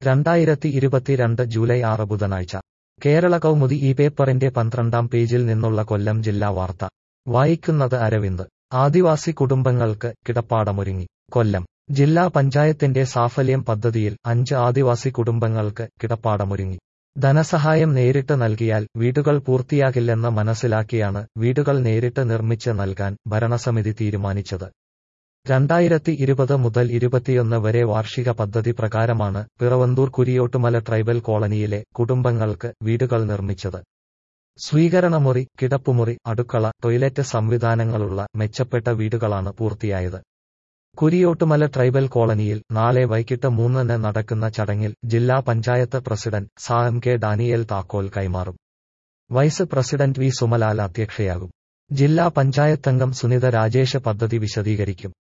2022 July 6 ബുധനാഴ്ച കേരള കൗമുദി ഈ പേപ്പറിന്റെ 12-ാം പേജിൽ നിന്നുള്ള കൊല്ലം ജില്ലാ വാർത്ത വായിക്കുന്നത് അരവിന്ദ്. ആദിവാസി കുടുംബങ്ങൾക്ക് കിടപ്പാടമൊരുങ്ങി. കൊല്ലം ജില്ലാ പഞ്ചായത്തിന്റെ സാഫല്യം പദ്ധതിയിൽ 5 ആദിവാസി കുടുംബങ്ങൾക്ക് കിടപ്പാടമൊരുങ്ങി. ധനസഹായം നേരിട്ട് നൽകിയാൽ വീടുകൾ പൂർത്തിയാകില്ലെന്ന് മനസ്സിലാക്കിയാണ് വീടുകൾ നേരിട്ട് നിർമ്മിച്ച് നൽകാൻ ഭരണസമിതി തീരുമാനിച്ചത്. 2020 മുതൽ 21 വരെ വാർഷിക പദ്ധതി പ്രകാരമാണ് പിറവന്തൂർ കുരിയോട്ടുമല ട്രൈബൽ കോളനിയിലെ കുടുംബങ്ങൾക്ക് വീടുകൾ നിർമ്മിച്ചത്. സ്വീകരണമുറി, കിടപ്പുമുറി, അടുക്കള, ടോയ്ലറ്റ് സംവിധാനങ്ങളുള്ള മെച്ചപ്പെട്ട വീടുകളാണ് പൂർത്തിയായത്. കുരിയോട്ടുമല ട്രൈബൽ കോളനിയിൽ നാളെ വൈകിട്ട് 3-ന് നടക്കുന്ന ചടങ്ങിൽ ജില്ലാ panchayat president Sam K Daniel താക്കോൽ കൈമാറും. വൈസ് പ്രസിഡന്റ് വി സുമലാൽ അധ്യക്ഷയാകും. ജില്ലാ പഞ്ചായത്തംഗം സുനിത രാജേഷ് പദ്ധതി വിശദീകരിക്കും.